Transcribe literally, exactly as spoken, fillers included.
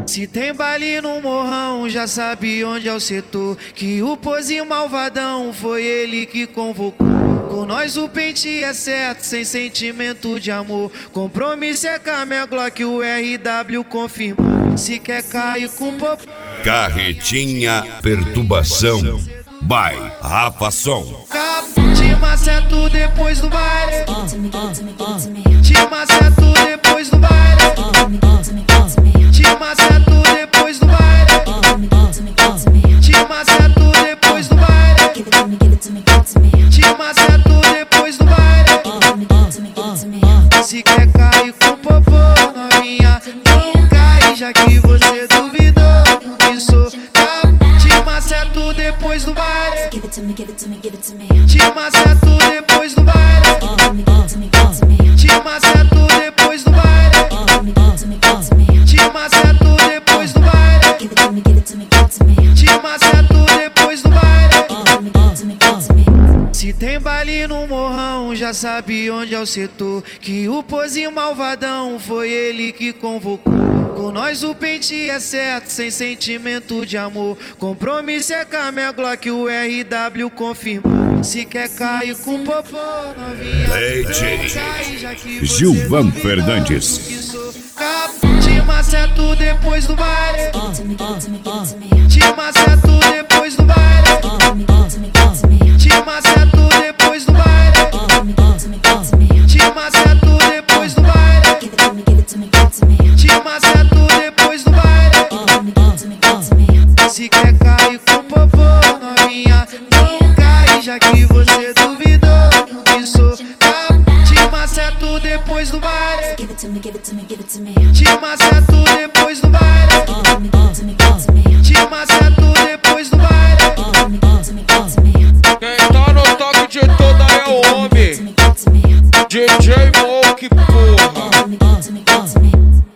Se tem baile no morrão, já sabe onde é o setor. Que o pozinho malvadão foi ele que convocou. Com nós o pente é certo, sem sentimento de amor. Compromisso é com a minha Glock, o R W confirmou. Se quer cair com popô. Carretinha Perturbação by Rafa Som. Te maceto depois do baile. Te maceto depois do baile. Te maceto depois do baile. Te maceto depois do baile. Te maceto depois do baile. Se quer cair com popô, novinha, não cai, já que você duvidou que sou. Te maceto depois do baile. Te maceto depois do baile. Te maceto depois do baile. Te maceto depois do baile. Te maceto depois do baile. Se tem baile no morrão, já sabe onde é o setor. Que o pozinho malvadão foi ele que convocou. Com nós o pente é certo, sem sentimento de amor. Compromisso é com a minha Glock, o R W confirmou. Se quer cair com popô, novinha, D J Gilvan Fernandes. te maceto depois do baile. Te maceto depois do baile. Te maceto depois do baile. Te maceto depois do baile. Te maceto depois do baile. Se quer cair com popô, novinha, não cai, já que você duvidou que sou. Te maceto depois do baile. Te maceto depois do baile. Te maceto depois do baile. Quem tá no toque de toda é o homem D J Moke, porra.